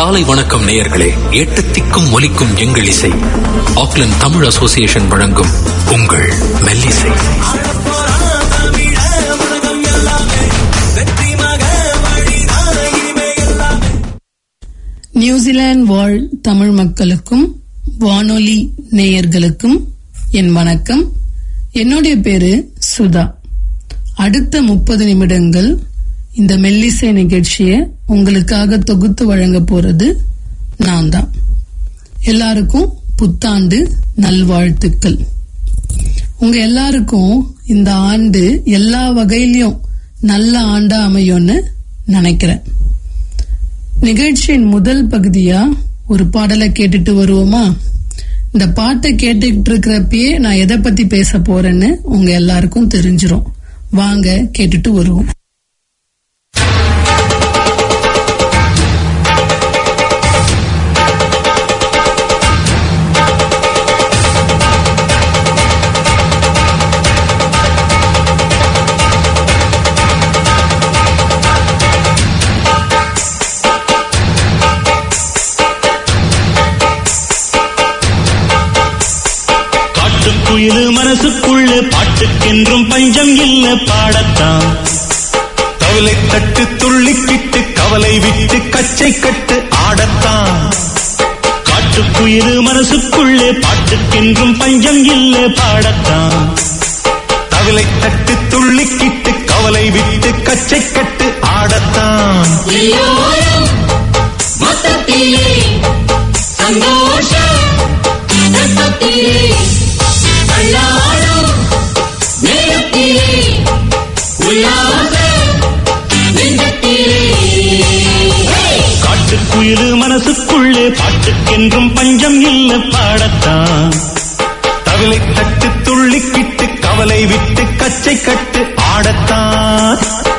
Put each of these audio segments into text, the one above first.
காலை வணக்கம் நேயர்களே. எட்டு திக்கும் ஒலிக்கும் எங்கள் இசை. ஆக்லாந்து தமிழ் அசோசியேஷன் வழங்கும் உங்கள் மெல்லிசை. நியூசிலாந்து வாழ் தமிழ் மக்களுக்கும் வானொலி நேயர்களுக்கும் என் வணக்கம். என்னுடைய பேரு சுதா. அடுத்த 30 நிமிடங்கள் இந்த மெல்லிசை நிகழ்ச்சியை உங்களுக்காக தொகுத்து வழங்க போறது நான் தான். எல்லாருக்கும் புத்தாண்டு நல்வாழ்த்துக்கள். உங்க எல்லாருக்கும் இந்த ஆண்டு எல்லா வகையிலும் நல்ல ஆண்டா அமையும்னு நினைக்கிறேன். நிகழ்ச்சியின் முதல் பகுதியா ஒரு பாடலை கேட்டுட்டு வருவோமா? இந்த பாட்டை கேட்டுக்கிட்டு இருக்கிறப்பயே நான் எதை பத்தி பேச போறேன்னு உங்க எல்லாருக்கும் தெரிஞ்சிரும். வாங்க கேட்டுட்டு வருவோம். குயிலு மனசுக்குள்ள பாட்டுக்கென்றும் பஞ்சம் இல்ல பாடத்தான். தவளை தட்டு துள்ளிக்கிட்டு கவலை விட்டு கச்சை கட்டு ஆடத்தான். காட்டுக்குயிலு மனசுக்குள்ள பாட்டுக்கென்றும் பஞ்சம் இல்ல பாடத்தான். தவளை தட்டு துள்ளிக்கிட்டு கவலை விட்டு கச்சை கட்டு ஆடத்தான். சந்தோஷம் காட்டுக்குயிலு மனசுக்குள்ளே பாட்டுக்கென்றும் பஞ்சம் இல்ல பாடத்தான். தவளை தட்டு துள்ளிக்கிட்டு கவலை விட்டு கச்சை கட்டு ஆடத்தான்.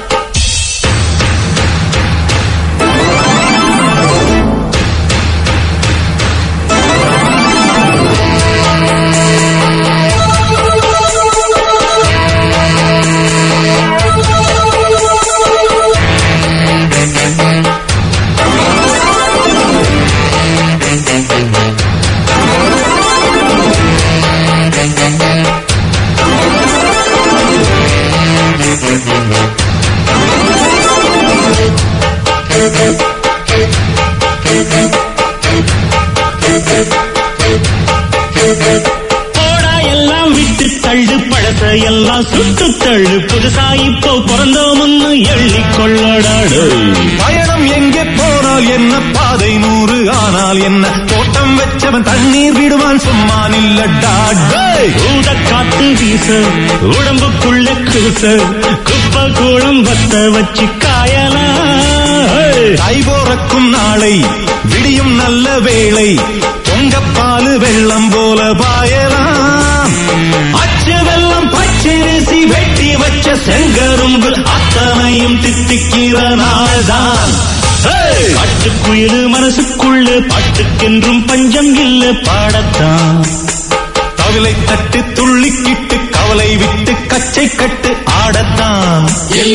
போடா எல்லாம் விட்டு தள்ளு, பழசையெல்லாம் சுட்டு தள்ளு, புதுசா இப்போ பிறந்தோம்னு எள்ளிக்கொள்ளடாடு. பயணம் எங்கே போனால் என்ன, பாதை 100 ஆனால் என்ன, தோட்டம் வச்சவன் தண்ணீர் விடுவான் சும்மா நில்லடா. ஊத காத்து வீச உடம்புக்குள்ள கூச, குப்பை கூடம் வத்த வச்சு காயலாம். கைபோறக்கும் நாளை விடியும் நல்ல வேளை, பொங்கப்பாலு வெள்ளம் போல பாயலாம். அச்சு வெள்ளம் பச்சரிசி வெட்டி வச்ச செங்கரும்பு அத்தனையும் தித்திக்கிற நாள்தான். காட்டுக்குயிலு மனசுக்குள்ள பாட்டுக்கென்றும் பஞ்சம் இல்ல பாடத்தான். தவளை தட்டு துள்ளிக்கிட்டு கவலை விட்டு கச்சை கட்டு ஆடத்தான்.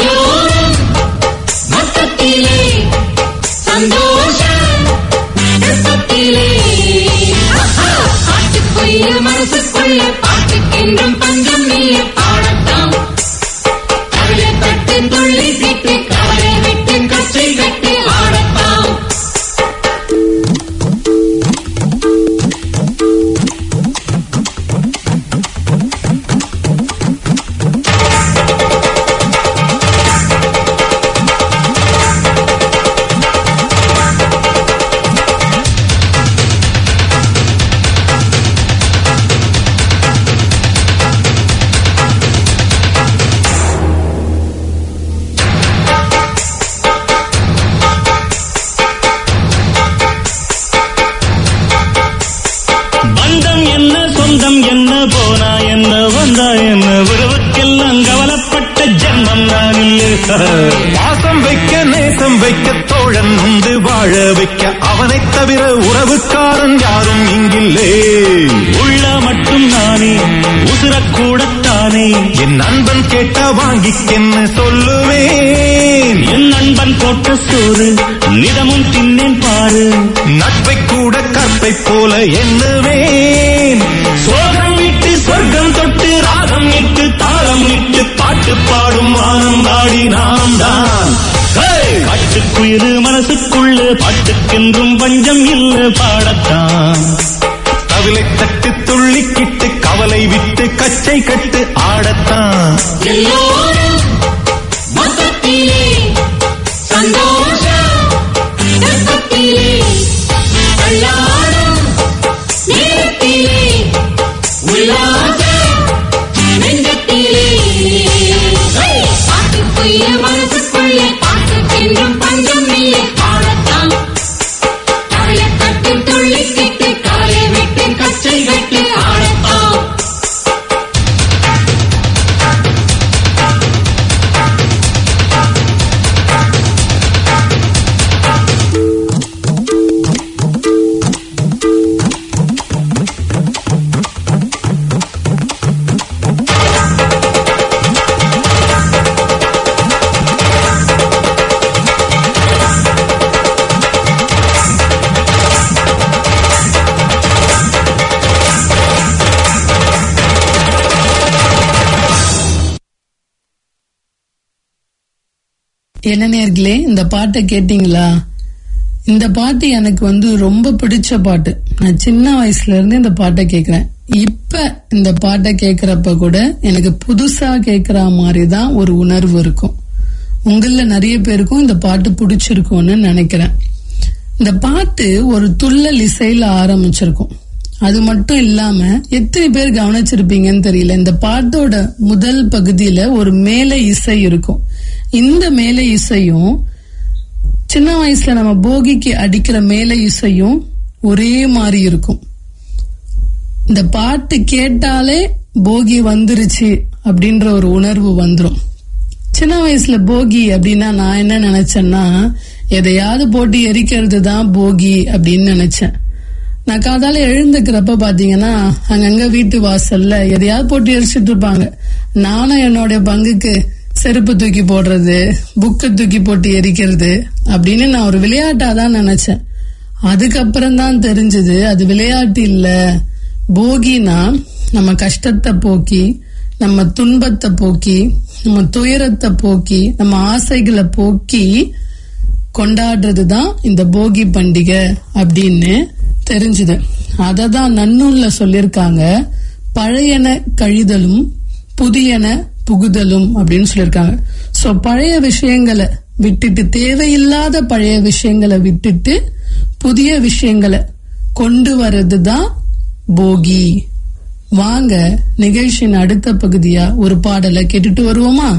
சந்தோஷம் காட்டுக்குயிலு மனசுக்குள்ள பாட்டுக்கென்றும் பஞ்சம் இல்ல பாடத்தான். தவளை தட்டு துள்ளிக்கிட்டு கவலை விட்டு கச்சை கட்டு ஆடத்தான். பாசம் வைக்க நேசம் வைக்க தோழன் உண்டு வாழ வைக்க, அவனை தவிர உறவுக்காரன் யாரும் இங்கில்லே. உள்ள மட்டும் நானே உசுரக்கூடத்தானே, என் நண்பன் கேட்டா வாங்கிக்கென்னு சொல்லுவேன். என் நண்பன் போட்ட சோறு நிதமும் தின்னேன் பாரு. நட்பை கூட கற்பை போல எண்ணுவேன். சோகம் விட்டு சொர்க்கம் தொட்டு ராகம் இட்டு தாளம் இட்டு பாட்டு பாடும் வானம் பாடி நாம் தான். காட்டுக்குயிரு மனசுக்குள்ள பாட்டுக்கென்றும் பஞ்சம் இல்ல பாடத்தான். கவலை தட்டு துள்ளிக்கிட்டு கவலை விட்டு கச்சை கட்டு ஆடத்தான். மனசுக்குள்ளே பாட்டுக்கென்றும் பஞ்சம் இல்லை பாடத்தான். கவலை தட்டு துள்ளிக்கிட்டு கவலை விட்டு கச்சை கட்டு ஆடத்தான். என்ன நேயர்களே, இந்த பாட்டை கேட்டீங்களா? இந்த பாட்டு எனக்கு ரொம்ப பிடிச்ச பாட்டு. நான் சின்ன வயசுல இருந்து இந்த பாட்டை கேக்குறேன். இப்ப இந்த பாட்டை கேக்குறப்ப கூட எனக்கு புதுசா கேக்குற மாதிரிதான் ஒரு உணர்வு இருக்கும். உங்கள நிறைய பேருக்கும் இந்த பாட்டு பிடிச்சிருக்கும்னு நினைக்கிறேன். இந்த பாட்டு ஒரு துள்ளல் இசையில ஆரம்பிச்சிருக்கும். அது மட்டும் இல்லாம எத்தனை பேர் கவனிச்சிருப்பீங்கன்னு தெரியல, இந்த பாட்டோட முதல் பகுதியில ஒரு மேலை இசை இருக்கும். இந்த மேலை இசையும் சின்ன வயசுல நம்ம போகிக்கு அடிக்கிற மேலை இசையும் ஒரே மாதிரி இருக்கும். இந்த பாட்டு கேட்டாலே போகி வந்துருச்சு அப்படின்ற ஒரு உணர்வு வந்துரும். சின்ன வயசுல போகி அப்படின்னா நான் என்ன நினைச்சேன்னா, எதையாவது போட்டு எரிக்கிறது தான் போகி அப்படின்னு நினைச்சேன். நான் காதால எழுந்துக்கிறப்ப பாத்தீங்கன்னா அங்கங்க வீட்டு வாசல்ல எதையாவது போட்டு எரிச்சிட்டு இருப்பாங்க. நானும் என்னோட பங்குக்கு செருப்பு தூக்கி போடுறது, புக்கை தூக்கி போட்டு எரிக்கிறது அப்படின்னு நான் ஒரு விளையாட்டாதான் நினைச்சேன். அதுக்கப்புறம் தான் தெரிஞ்சது அது விளையாட்டு இல்ல. போகினா நம்ம கஷ்டத்தை போக்கி, நம்ம துன்பத்தை போக்கி, நம்ம துயரத்தை போக்கி, நம்ம ஆசைகளை போக்கி கொண்டாடுறதுதான் இந்த போகி பண்டிகை அப்படின்னு தெரிஞ்சுது. அததான் நன்னூல்ல சொல்லிருக்காங்க, பழையன கழிதலும் புதியன புகுதலும் அப்படின்னு சொல்லிருக்காங்க. சோ பழைய விஷயங்களை விட்டுட்டு, தேவையில்லாத பழைய விஷயங்களை விட்டுட்டு புதிய விஷயங்களை கொண்டு வர்றதுதான் போகி. வாங்க நிகழ்ச்சியின் அடுத்த பகுதியா ஒரு பாடலை கேட்டுட்டு வருவோமா?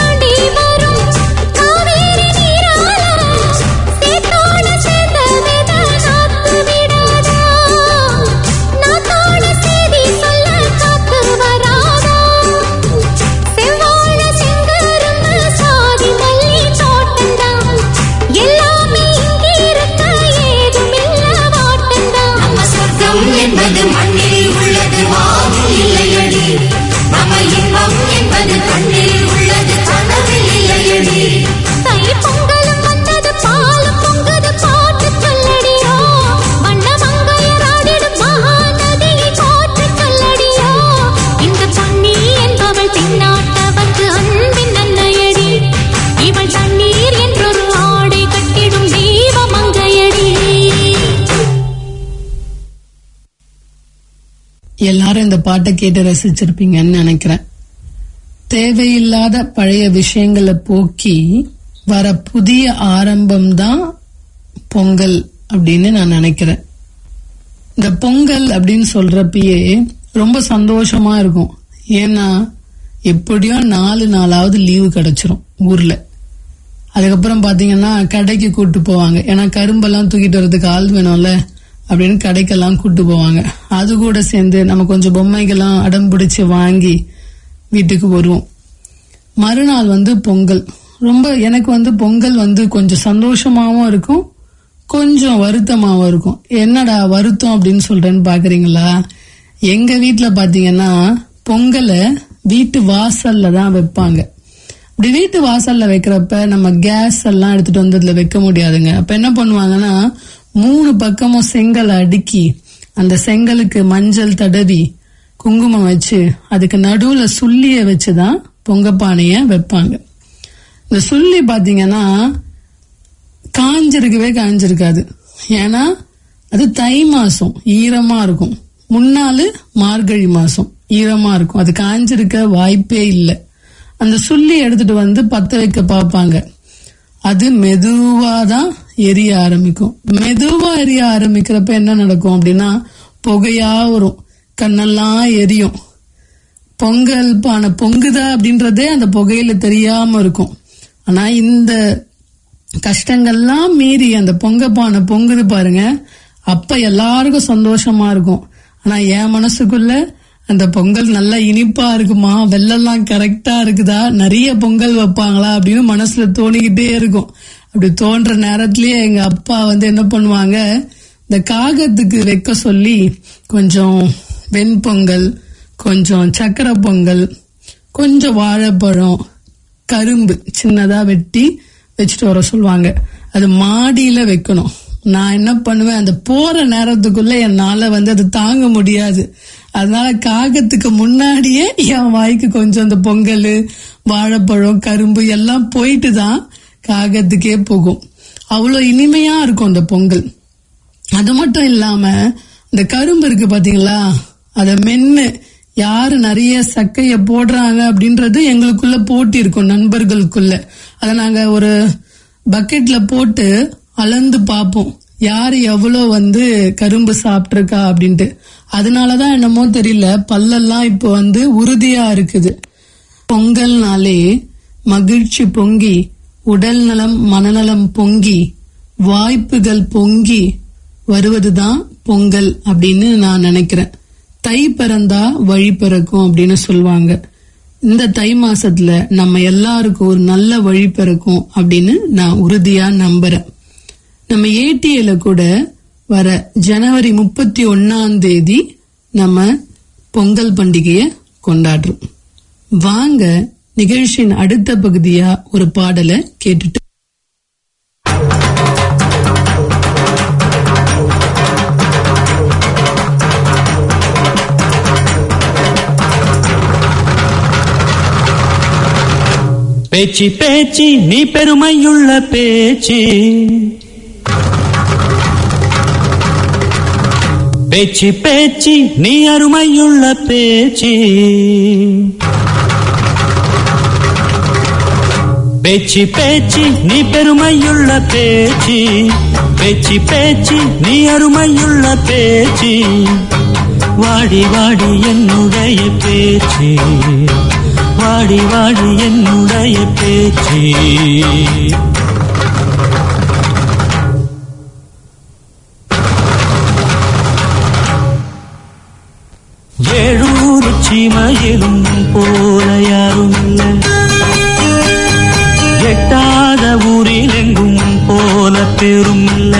தாண்டி வரும் காவேரி நீரால சேத்தோட சேர்ந்த எல்லாரும் இந்த பாட்டை கேட்டு ரசிச்சிருப்பீங்கன்னு நினைக்கிறேன். தேவையில்லாத பழைய விஷயங்களை போக்கி வர புதிய ஆரம்பம் தான் பொங்கல் அப்படின்னு நான் நினைக்கிறேன். இந்த பொங்கல் அப்படின்னு சொல்றப்பயே ரொம்ப சந்தோஷமா இருக்கும். ஏன்னா எப்படியோ 4 நாளாவது லீவு கிடைச்சிரும் ஊர்ல. அதுக்கப்புறம் பாத்தீங்கன்னா கடைக்கு கூட்டு போவாங்க. ஏன்னா கரும்பெல்லாம் தூக்கிட்டு வர்றதுக்கு ஆள் வேணும்ல அப்படின்னு கடைக்கெல்லாம் கூட்டு போவாங்க. அது கூட சேர்ந்து நம்ம கொஞ்சம் பொம்மைகள்லாம் அடம் பிடிச்சு வாங்கி வீட்டுக்கு வருவோம். மறுநாள் பொங்கல். ரொம்ப எனக்கு பொங்கல் கொஞ்சம் சந்தோஷமாவும் இருக்கும், கொஞ்சம் வருத்தமாவும் இருக்கும். என்னடா வருத்தம் அப்படின்னு சொல்றேன்னு பாக்குறீங்களா? எங்க வீட்டுல பாத்தீங்கன்னா பொங்கலை வீட்டு வாசல்ல தான் வைப்பாங்க. இப்படி வீட்டு வாசல்ல வைக்கிறப்ப நம்ம கேஸ் எல்லாம் எடுத்துட்டு வந்து அதுல வைக்க முடியாதுங்க. அப்ப என்ன பண்ணுவாங்கன்னா 3 பக்கமும் செங்கல் அடுக்கி அந்த செங்கலுக்கு மஞ்சள் தடவி குங்குமம் வச்சு அதுக்கு நடுவுல சுள்ளிய வச்சுதான் பொங்கப்பானைய வைப்பாங்க. இந்த சுள்ளி பாத்தீங்கன்னா காஞ்சிருக்காது. ஏன்னா அது தை மாசம் ஈரமா இருக்கும், முன்னாலு மார்கழி மாசம் ஈரமா இருக்கும். அது காஞ்சிருக்க வாய்ப்பே இல்லை. அந்த சுள்ளி எடுத்துட்டு வந்து பத்த வைக்க பார்ப்பாங்க. அது மெதுவாதான் எரிய ஆரம்பிக்கும். மெதுவா எரிய ஆரம்பிக்கிறப்ப என்ன நடக்கும் அப்படின்னா புகையா வரும், கண்ணெல்லாம் எரியும். பொங்கல் பானை பொங்குதா அப்படின்றதே அந்த புகையில தெரியாம இருக்கும். ஆனா இந்த கஷ்டங்கள்லாம் மீறி அந்த பானை பொங்குது பாருங்க, அப்ப எல்லாருக்கும் சந்தோஷமா இருக்கும். ஆனா என் மனசுக்குள்ள அந்த பொங்கல் நல்லா இனிப்பா இருக்குமா, வெள்ளெல்லாம் கரெக்டா இருக்குதா, நிறைய பொங்கல் வைப்பாங்களா அப்படின்னு மனசுல தோணிக்கிட்டே இருக்கும். அப்படி தோன்ற நேரத்திலேயே எங்க அப்பா என்ன பண்ணுவாங்க, இந்த காகத்துக்கு வைக்க சொல்லி கொஞ்சம் வெண்பொங்கல், கொஞ்சம் சக்கரை பொங்கல், கொஞ்சம் வாழைப்பழம், கரும்பு சின்னதா வெட்டி வச்சுட்டு வர சொல்லுவாங்க. அது மாடியில வைக்கணும். நான் என்ன பண்ணுவேன், அந்த போற நேரத்துக்குள்ள என்னால அது தாங்க முடியாது. அதனால காகத்துக்கு முன்னாடியே என் வாய்க்கு கொஞ்சம் அந்த பொங்கல், வாழைப்பழம், கரும்பு எல்லாம் போயிட்டு தான் காகத்துக்கே போகும். அவ்வளவு இனிமையா இருக்கும் அந்த பொங்கல். அது மட்டும் இல்லாம இந்த கரும்பு இருக்கு பாத்தீங்களா, அத மென்னு யாரு நிறைய சக்கைய போடுறாங்க அப்படின்றது எங்களுக்குள்ள போட்டி இருக்கும் நண்பர்களுக்குள்ள. அத நாங்க ஒரு பக்கெட்ல போட்டு அளந்து பார்ப்போம், யாரு எவ்வளவு கரும்பு சாப்பிட்டிருக்கா அப்படின்ட்டு. அதனாலதான் என்னமோ தெரியல பல்லெல்லாம் இப்போ உறுதியா இருக்குது. பொங்கல்னாலே மகிழ்ச்சி பொங்கி, உடல் நலம் மனநலம் பொங்கி, வாய்ப்புகள் பொங்கி வருவதுதான் பொங்கல் அப்படின்னு நான் நினைக்கிறேன். தை பிறந்தா வழி பிறக்கும் அப்படின்னு சொல்லுவாங்க. இந்த தை மாசத்துல நம்ம எல்லாருக்கும் ஒரு நல்ல வழி பிறக்கும் அப்படின்னு நான் உறுதியா நம்புறேன். நம்ம ஏடிஏல கூட வர ஜனவரி 31 நம்ம பொங்கல் பண்டிகைய கொண்டாடுறோம். வாங்க நிகழ்ச்சியின் அடுத்த பகுதியா ஒரு பாடலை கேட்டுட்டு பேச்சு பேச்சு நீ பெருமையுள்ள பேச்சு, பேச்சு பேச்சு நீ அருமையுள்ள பேச்சு, பேச்சு பேச்சு நீ பெருமையுள்ள பேச்சு, பேச்சு பேச்சு நீ அருமையுள்ள பேச்சு, வாடி வாடி என்னுடைய பேச்சு, வாடி வாடி என்னுடைய பேச்சு. ஏழூர் சீமையிலும் போல யாரும் இல்லை, எட்டாத ஊரில் எங்கும் போல பெரும் இல்லை,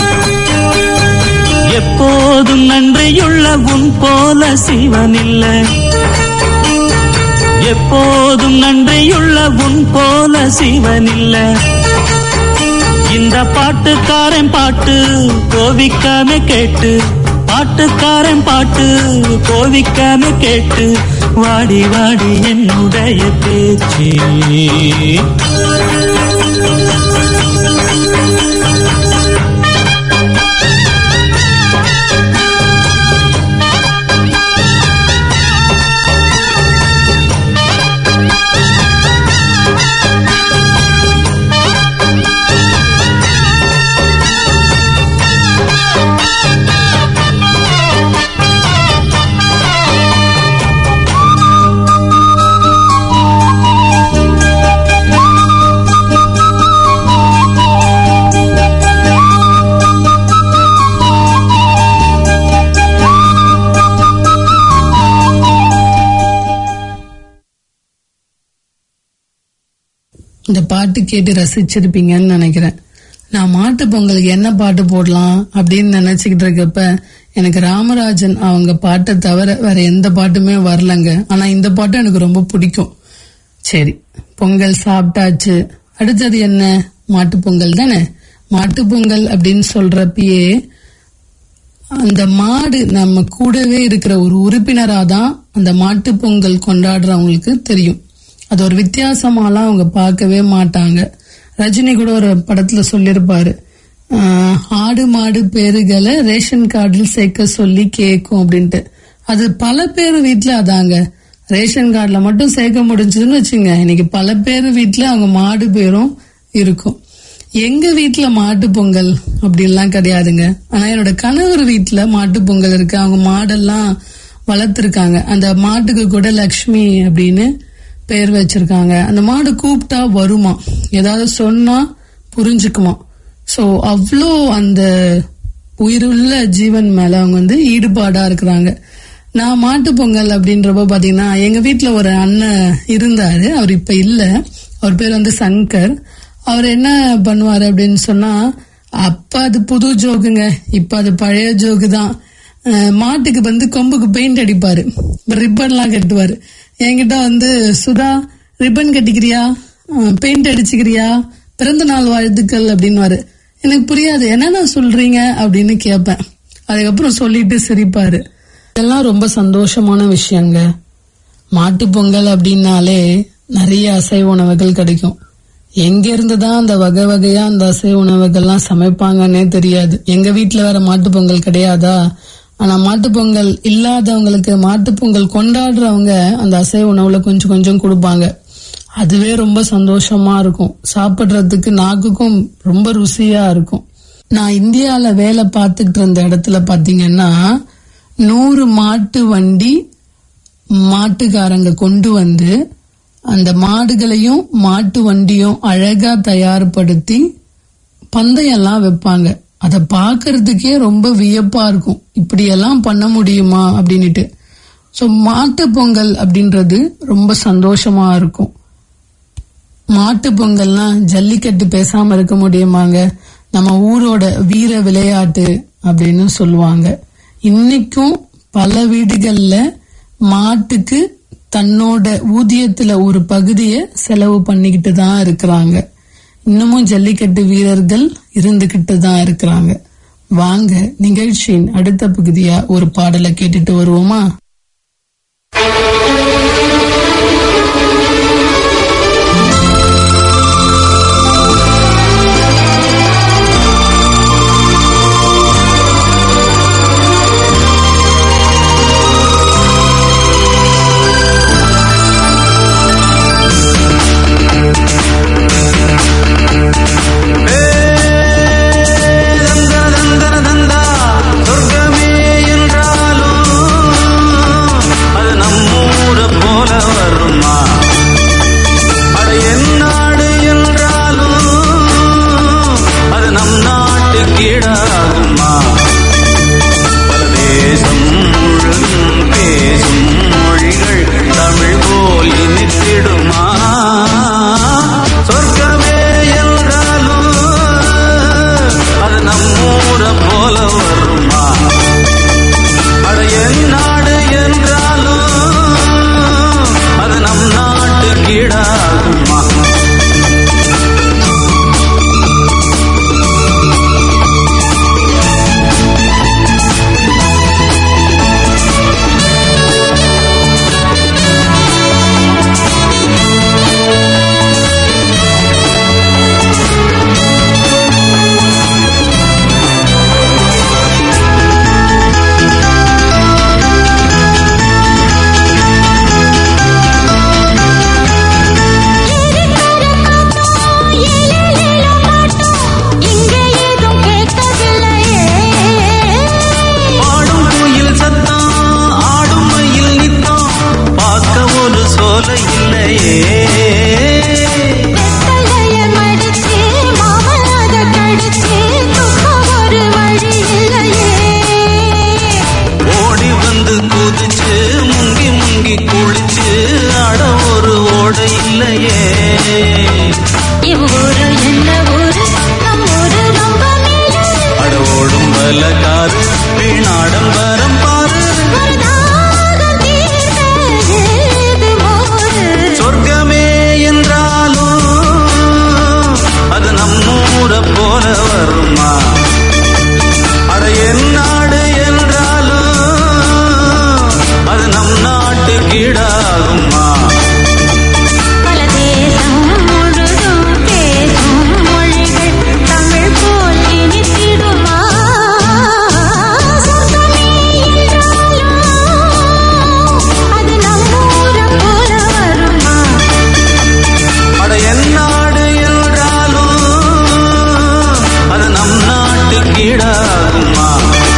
எப்போதும் நன்றியுள்ள உன் போல சிவன் இல்லை, எப்போதும் நன்றியுள்ள உன் போல சிவன் இல்ல. இந்த பாட்டுக்காரன் பாட்டு கோவிக்காம கேட்டு, பாட்டுக்காரன் பாட்டு கோவிக்காம கேட்டு, வாடி வாடி என்னுடைய பேச்சு. இந்த பாட்டு கேட்டு ரசிச்சிருப்பீங்கன்னு நினைக்கிறேன். நான் மாட்டு பொங்கலுக்கு என்ன பாட்டு போடலாம் அப்படின்னு நினைச்சுக்கிட்டு இருக்கப்ப எனக்கு ராமராஜன் அவங்க பாட்டை தவிர வேற எந்த பாட்டுமே வரலங்க. ஆனா இந்த பாட்டு எனக்கு ரொம்ப பிடிக்கும். சரி, பொங்கல் சாப்பிட்டாச்சு, அடுத்தது என்ன? மாட்டு பொங்கல் தானே. மாட்டு பொங்கல் அப்படின்னு சொல்றப்பயே அந்த மாடு நம்ம கூடவே இருக்கிற ஒரு உறுப்பினராதான் அந்த மாட்டு பொங்கல் கொண்டாடுறவங்களுக்கு தெரியும். அது ஒரு வித்தியாசமாலாம் அவங்க பார்க்கவே மாட்டாங்க. ரஜினி கூட ஒரு படத்துல சொல்லிருப்பாரு, ஆடு மாடு பேருகளை ரேஷன் கார்டில் சேர்க்க சொல்லி கேக்கும் அப்படின்ட்டு. அது பல பேர் வீட்டுல அதாங்க. ரேஷன் கார்டுல மட்டும் சேர்க்க முடிஞ்சதுன்னு வச்சுங்க, இன்னைக்கு பல பேர் வீட்டுல அவங்க மாடு பேரும் இருக்கும். எங்க வீட்டுல மாட்டு பொங்கல் அப்படின்லாம் கிடையாதுங்க. ஆனா என்னோட கணவர் வீட்டுல மாட்டு பொங்கல் இருக்கு. அவங்க மாடெல்லாம் வளர்த்திருக்காங்க. அந்த மாட்டுக்கு கூட லக்ஷ்மி அப்படின்னு பேர் வச்சிருக்காங்க. அந்த மாடு கூப்பிட்டா வருமா, ஏதாவது சொன்னா புரிஞ்சுக்குமா. சோ அவ்வளோ அந்த உயிருள்ள ஜீவன் மேல அவங்க ஈடுபாடா இருக்கிறாங்க. நான் மாட்டு பொங்கல் அப்படின்றப்ப பாத்தீங்கன்னா எங்க வீட்டுல ஒரு அண்ணன் இருந்தாரு. அவர் இப்ப இல்ல. அவர் பேர் சங்கர். அவர் என்ன பண்ணுவாரு அப்படின்னு சொன்னா, அப்ப அது புது ஜோக்குங்க, இப்ப அது பழைய ஜோக்கு தான். மாட்டுக்கு கொம்புக்கு பெயிண்ட் அடிப்பாரு, ரிப்பன்லாம் கட்டுவாரு. என்கிட்ட சுதா ரிப்பன் கட்டிக்கிறியா, பெயிண்ட் அடிச்சுக்கிறியா, பிறந்த நாள் வாழ்த்துக்கள் அப்படின்னுவாரு. எனக்கு புரியாது, என்னன்னா சொல்றீங்க அப்படின்னு கேட்பேன். அதுக்கப்புறம் சொல்லிட்டு சிரிப்பாரு. இதெல்லாம் ரொம்ப சந்தோஷமான விஷயங்க. மாட்டு பொங்கல் அப்படின்னாலே நிறைய அசைவ உணவுகள் கிடைக்கும். எங்க இருந்துதான் அந்த வகை வகையா அந்த அசைவ உணவுகள்லாம் சமைப்பாங்கன்னே தெரியாது. எங்க வீட்டுல வேற மாட்டு பொங்கல் கிடையாதா. ஆனா மாட்டு பொங்கல் இல்லாதவங்களுக்கு, மாட்டு பொங்கல் கொண்டாடுறவங்க அந்த அசைவ உணவுல கொஞ்சம் கொஞ்சம் கொடுப்பாங்க. அதுவே ரொம்ப சந்தோஷமா இருக்கும். சாப்பிடுறதுக்கு நாக்குக்கும் ரொம்ப ருசியா இருக்கும். நான் இந்தியால வேலை பார்த்துக்கிட்டு இருந்த இடத்துல பாத்தீங்கன்னா 100 மாட்டு வண்டி மாட்டுக்காரங்க கொண்டு வந்து அந்த மாடுகளையும் மாட்டு வண்டியும் அழகா தயார்படுத்தி பந்தயெல்லாம் வைப்பாங்க. அதை பாக்குறதுக்கே ரொம்ப வியப்பா இருக்கும், இப்படியெல்லாம் பண்ண முடியுமா அப்படின்னுட்டு. சோ மாட்டு பொங்கல் அப்படின்றது ரொம்ப சந்தோஷமா இருக்கும். மாட்டு பொங்கல்னா ஜல்லிக்கட்டு பேசாம இருக்க முடியுமாங்க. நம்ம ஊரோட வீர விளையாட்டு அப்படின்னு சொல்லுவாங்க. இன்னைக்கும் பல வீடுகள்ல மாட்டுக்கு தன்னோட ஊதியத்துல ஒரு பகுதியை செலவு பண்ணிக்கிட்டு தான் இருக்கிறாங்க. இன்னமும் ஜல்லிக்கட்டு வீரர்கள் இருந்துகிட்டு தான் இருக்கிறாங்க. வாங்க நிகழ்ச்சியின் அடுத்த பகுதியா ஒரு பாடலை கேட்டுட்டு வருவோமா? சொர்க்கமே என்றாலும் ஈடாகுமா?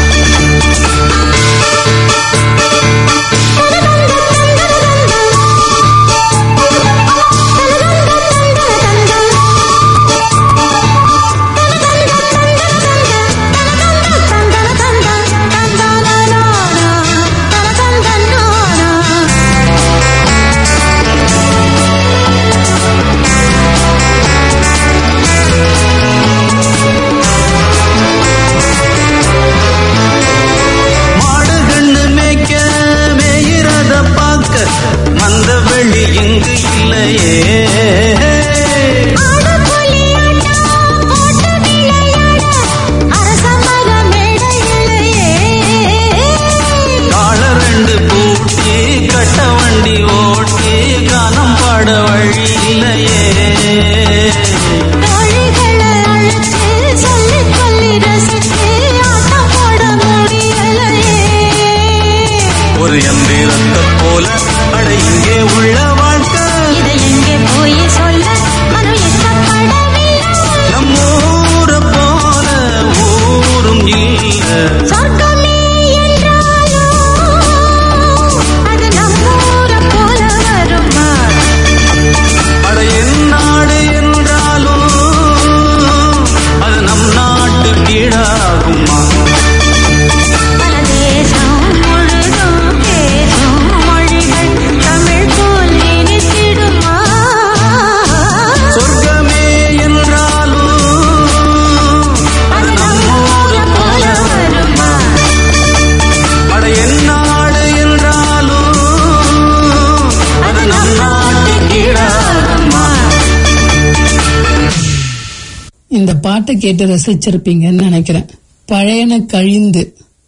இந்த பாட்டை கேட்டு ரசிச்சிருப்பீங்கன்னு நினைக்கிறேன். பழையன கழிந்து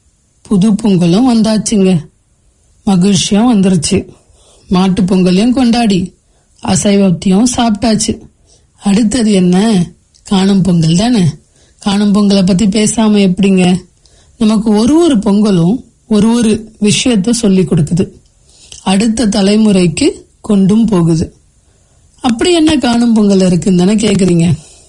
புது பொங்கலும் வந்தாச்சுங்க. மகிழ்ச்சியும் வந்துருச்சு. மாட்டு பொங்கலையும் கொண்டாடி அசைவத்தையும் சாப்பிட்டாச்சு. அடுத்தது என்ன? காணும் பொங்கல் தானே. காணும் பொங்கலை பத்தி பேசாம எப்படிங்க? நமக்கு ஒரு பொங்கலும் ஒரு விஷயத்த சொல்லி கொடுக்குது, அடுத்த தலைமுறைக்கு கொண்டும் போகுது. அப்படி என்ன காணும் பொங்கல் இருக்குன்னு தானே கேக்குறீங்க.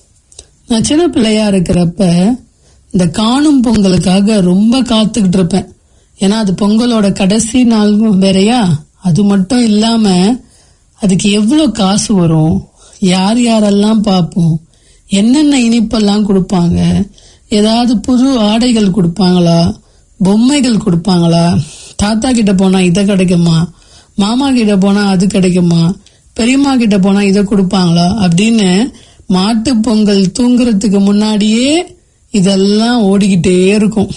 நான் சின்ன பிள்ளையா இருக்கிறப்ப இந்த காணும் பொங்கலுக்காக ரொம்ப காத்துக்கிட்டு இருப்பேன். ஏன்னா அது பொங்கலோட கடைசி நாள் வேறையா. அது மட்டும் இல்லாம அதுக்கு எவ்வளவு காசு வரும், யார் யாரெல்லாம் பார்ப்போம், என்னென்ன இனிப்பெல்லாம் கொடுப்பாங்க, ஏதாவது புது ஆடைகள் கொடுப்பாங்களா, பொம்மைகள் கொடுப்பாங்களா, தாத்தா கிட்ட போனா இதை கிடைக்குமா, மாமா கிட்ட போனா அது கிடைக்குமா, பெரியம்மா கிட்ட போனா இதை கொடுப்பாங்களா அப்படின்னு மாட்டு பொங்கல் தூங்குறதுக்கு முன்னாடியே இதெல்லாம் ஓடிக்கிட்டே இருக்கும்.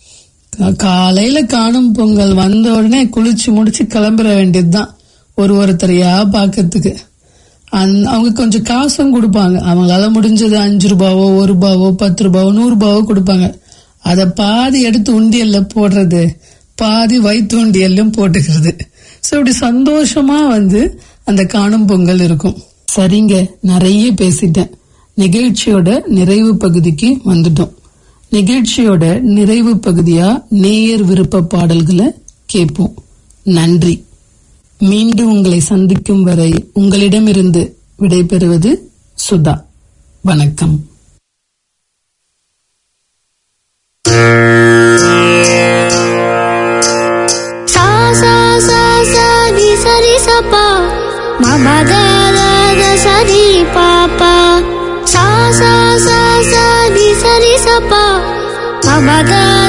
காலையில காணும் பொங்கல் வந்த உடனே குளிச்சு முடிச்சு கிளம்புற வேண்டியதுதான் ஒருத்தரையா பாக்கிறதுக்கு. அவங்க கொஞ்சம் காசும் கொடுப்பாங்க. அவங்களால முடிஞ்சது 5 ரூபாவோ 1 ரூபாவோ 10 ரூபாவோ 100 ரூபாவோ கொடுப்பாங்க. அத பாதி எடுத்து உண்டியல்ல போடுறது, பாதி வயிற்று உண்டியல்லும் போட்டுக்கிறது. சோ இப்படி சந்தோஷமா அந்த காணும் பொங்கல் இருக்கும். சரிங்க, நிறைய பேசிட்டேன். நிகழ்ச்சியோட நிறைவு பகுதிக்கு வந்துட்டோம். நிகழ்ச்சியோட நிறைவு பகுதியா நேயர் விருப்ப பாடல்களை கேட்போம். நன்றி. மீண்டும் உங்களை சந்திக்கும் வரை உங்களிடமிருந்து விடைபெறுவது சுதா. வணக்கம். Mama